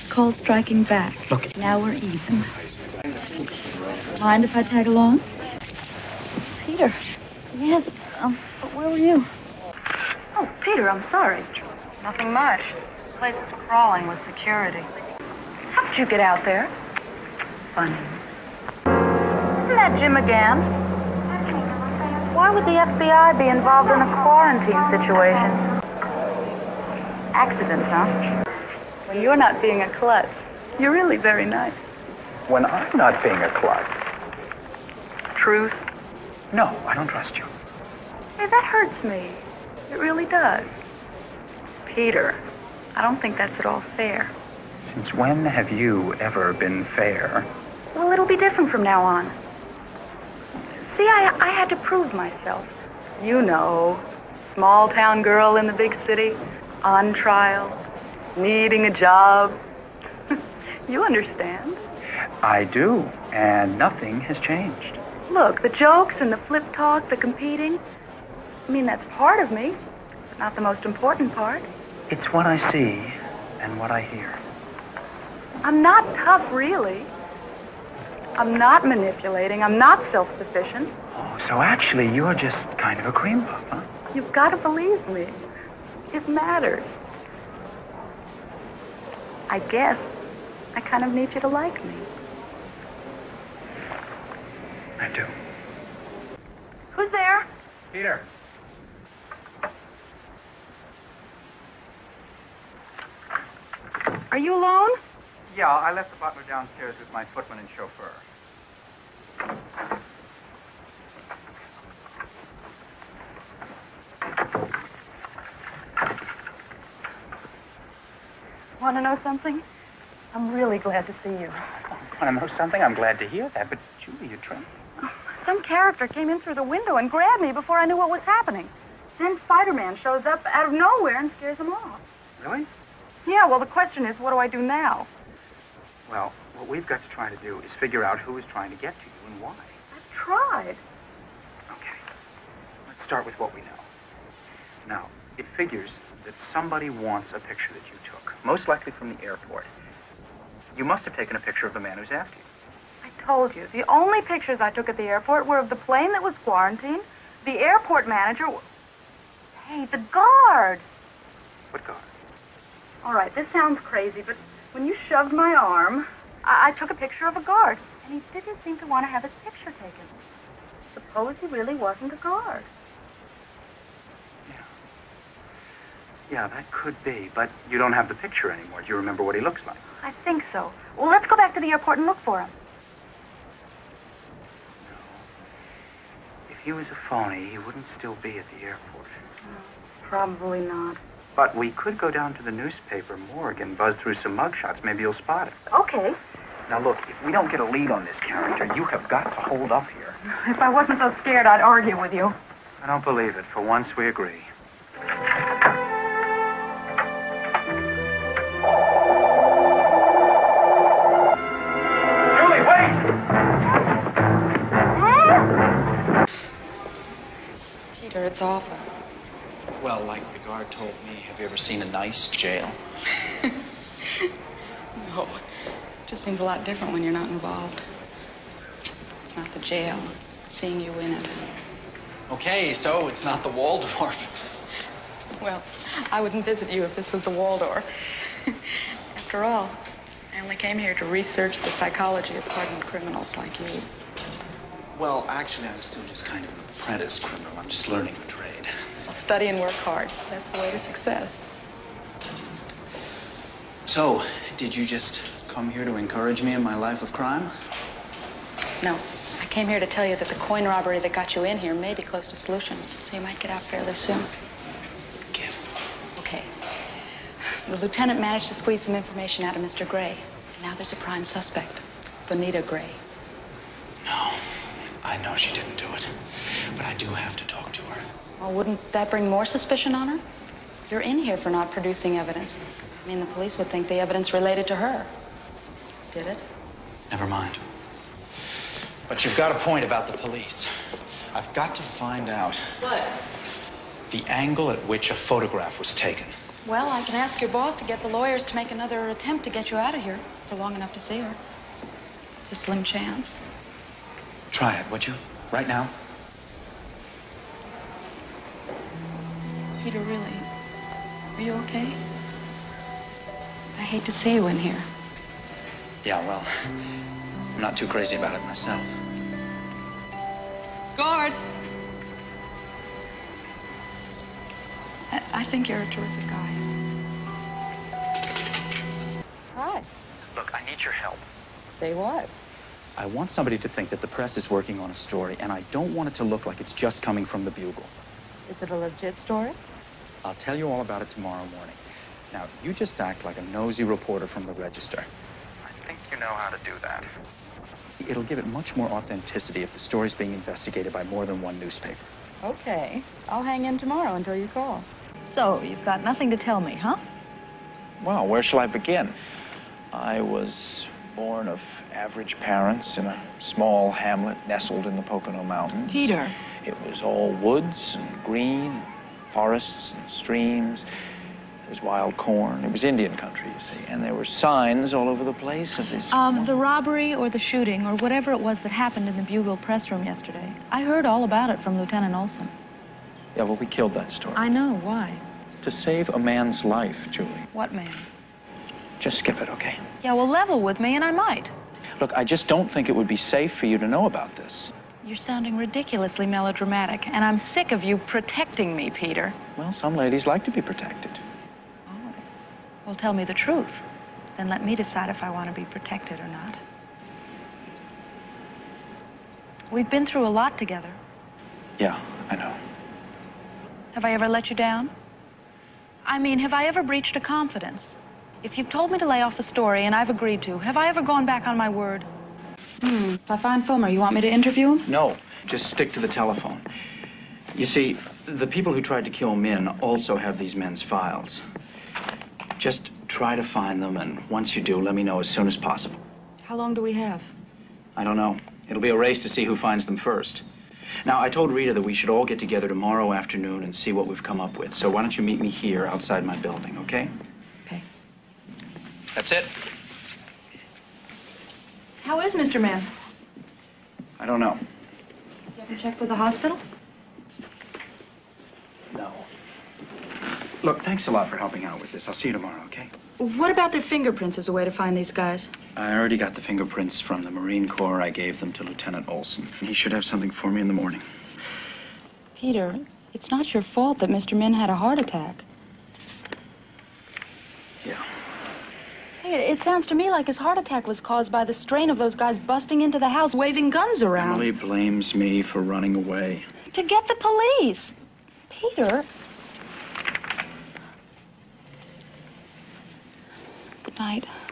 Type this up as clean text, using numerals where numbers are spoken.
called striking back. Look. Now we're even. Mind if I tag along? Peter. Yes, but where were you? Oh, Peter, I'm sorry. Nothing much. The place is crawling with security. How did you get out there? Funny. Isn't that Jim again? Why would the FBI be involved in a quarantine situation? Accident, huh? When you're not being a klutz, you're really very nice. When I'm not being a klutz. Truth? No, I don't trust you. Hey, that hurts me. It really does. Peter, I don't think that's at all fair. Since when have you ever been fair? Well, it'll be different from now on. See, I had to prove myself. You know, small-town girl in the big city, on trial, needing a job. You understand. I do, and nothing has changed. Look, the jokes and the flip talk, the competing, I mean, that's part of me, but not the most important part. It's what I see and what I hear. I'm not tough, really. I'm not manipulating. I'm not self-sufficient. Oh, so actually you're just kind of a cream puff, huh? You've got to believe me. It matters. I guess I kind of need you to like me. I do. Who's there? Peter. Are you alone? Yeah, I left the butler downstairs with my footman and chauffeur. Want to know something? I'm really glad to see you. Want to know something? I'm glad to hear that, but Julie, you're trembling. Some character came in through the window and grabbed me before I knew what was happening. Then Spider-Man shows up out of nowhere and scares them off. Really? Yeah, well, the question is, what do I do now? Well, what we've got to try to do is figure out who is trying to get to you and why. I've tried. Okay. Let's start with what we know. Now, it figures that somebody wants a picture that you took, most likely from the airport. You must have taken a picture of the man who's after you. I told you, the only pictures I took at the airport were of the plane that was quarantined, the airport manager... Hey, the guard! What guard? All right, this sounds crazy, but when you shoved my arm, I took a picture of a guard, and he didn't seem to want to have his picture taken. Suppose he really wasn't a guard. Yeah, that could be, but you don't have the picture anymore. Do you remember what he looks like? I think so. Well, let's go back to the airport and look for him. No. If he was a phony, he wouldn't still be at the airport. Probably not. But we could go down to the newspaper morgue and buzz through some mugshots. Maybe you'll spot him. Okay. Now, look, if we don't get a lead on this character, you have got to hold up here. If I wasn't so scared, I'd argue with you. I don't believe it. For once, we agree. Julie, wait! Peter, it's awful. Well, like the guard told me, have you ever seen a nice jail? No. It just seems a lot different when you're not involved. It's not the jail. It's seeing you in it. Okay, so it's not the Waldorf. Well, I wouldn't visit you if this was the Waldorf. After all, I only came here to research the psychology of hardened criminals like you. Well, actually, I'm still just kind of an apprentice criminal. I'm just learning the trade. Study and work hard. That's the way to success. So, did you just come here to encourage me in my life of crime? No. I came here to tell you that the coin robbery that got you in here may be close to solution, so you might get out fairly soon. Give. Okay. The lieutenant managed to squeeze some information out of Mr. Gray. And now there's a prime suspect, Bonita Gray. No, I know she didn't do it. But I do have to talk to her. Well, wouldn't that bring more suspicion on her? You're in here for not producing evidence. I mean, the police would think the evidence related to her. Did it? Never mind. But you've got a point about the police. I've got to find out. What? The angle at which a photograph was taken. Well, I can ask your boss to get the lawyers to make another attempt to get you out of here for long enough to see her. It's a slim chance. Try it, would you? Right now? Peter, really, are you okay? I hate to see you in here. Yeah, well, I'm not too crazy about it myself. Guard! I think you're a terrific guy. Hi. Look, I need your help. Say what? I want somebody to think that the press is working on a story, and I don't want it to look like it's just coming from the Bugle. Is it a legit story? I'll tell you all about it tomorrow morning. Now, you just act like a nosy reporter from the Register. I think you know how to do that. It'll give it much more authenticity if the story's being investigated by more than one newspaper. Okay. I'll hang in tomorrow until you call. So, you've got nothing to tell me, huh? Well, where shall I begin? I was born of average parents in a small hamlet nestled in the Pocono Mountains. Peter. It was all woods and green, forests and streams. There was wild corn. It was Indian country, you see. And there were signs all over the place of this... The robbery or the shooting or whatever it was that happened in the Bugle press room yesterday. I heard all about it from Lieutenant Olson. Yeah, well, we killed that story. I know. Why? To save a man's life, Julie. What man? Just skip it, okay? Yeah, well, level with me and I might. Look, I just don't think it would be safe for you to know about this. You're sounding ridiculously melodramatic, and I'm sick of you protecting me, Peter. Well, some ladies like to be protected. Oh. Well, tell me the truth. Then let me decide if I want to be protected or not. We've been through a lot together. Yeah, I know. Have I ever let you down? I mean, have I ever breached a confidence? If you've told me to lay off a story and I've agreed to, have I ever gone back on my word? If I find Fulmer, you want me to interview him? No, just stick to the telephone. You see, the people who tried to kill Min also have these men's files. Just try to find them, and once you do, let me know as soon as possible. How long do we have? I don't know. It'll be a race to see who finds them first. Now, I told Rita that we should all get together tomorrow afternoon and see what we've come up with. So why don't you meet me here outside my building, okay? Okay. That's it. How is Mr. Mann? I don't know. You ever checked with the hospital? No. Look, thanks a lot for helping out with this. I'll see you tomorrow, okay? What about their fingerprints as a way to find these guys? I already got the fingerprints from the Marine Corps. I gave them to Lieutenant Olson. He should have something for me in the morning. Peter, it's not your fault that Mr. Min had a heart attack. Yeah. Hey, it sounds to me like his heart attack was caused by the strain of those guys busting into the house waving guns around. Emily blames me for running away. To get the police. Peter. Good night.